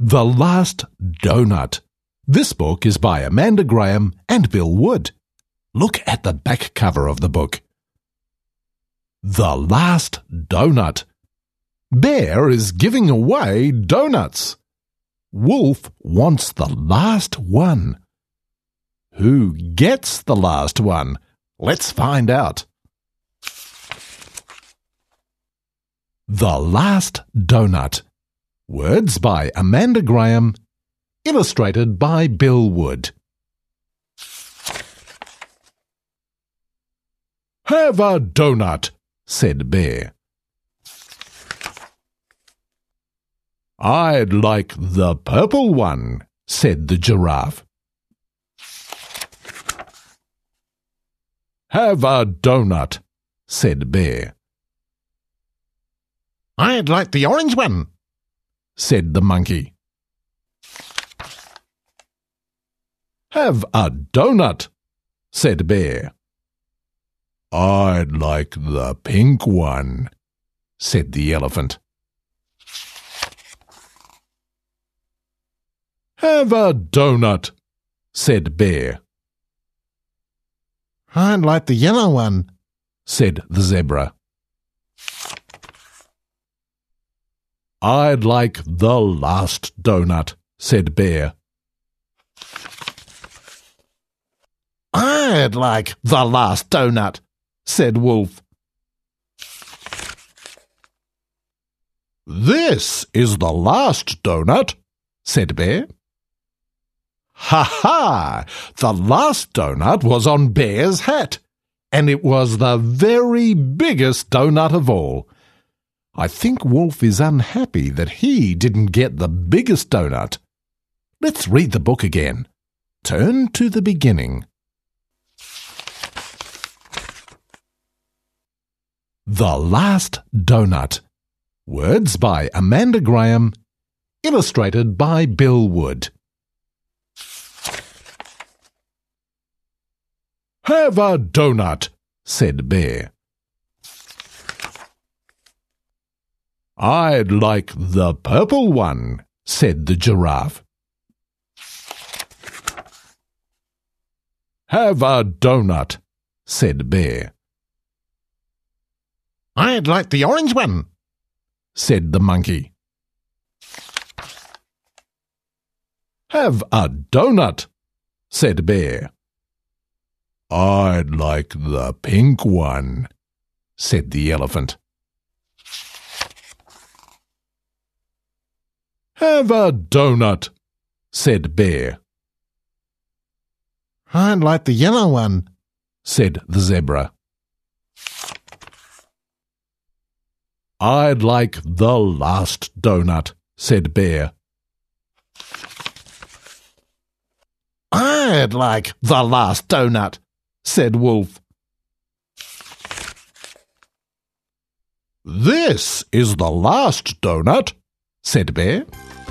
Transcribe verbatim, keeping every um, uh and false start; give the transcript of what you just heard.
The Last Donut. This book is by Amanda Graham and Bill Wood. Look at the back cover of the book. The Last Donut. Bear is giving away donuts. Wolf wants the last one. Who gets the last one? Let's find out. The Last Donut. Words by Amanda Graham. Illustrated by Bill Wood. Have a donut, said Bear. I'd like the purple one, said the Giraffe. Have a donut, said Bear. I'd like the orange one, said the Monkey. Have a donut, said Bear. I'd like the pink one, said the Elephant. Have a donut, said Bear. I'd like the yellow one, said the Zebra. I'd like the last donut, said Bear. I'd like the last donut, said Wolf. This is the last donut, said Bear. Ha ha! The last donut was on Bear's hat, and it was the very biggest donut of all. I think Wolf is unhappy that he didn't get the biggest donut. Let's read the book again. Turn to the beginning. The Last Donut. Words by Amanda Graham. Illustrated by Bill Wood. Have a donut, said Bear. I'd like the purple one, said the Giraffe. Have a donut, said Bear. I'd like the orange one, said the Monkey. Have a donut, said Bear. I'd like the pink one, said the Elephant. Have a donut, said Bear. I'd like the yellow one, said the Zebra. I'd like the last donut, said Bear. I'd like the last donut, said Wolf. This is the last donut, said Bear.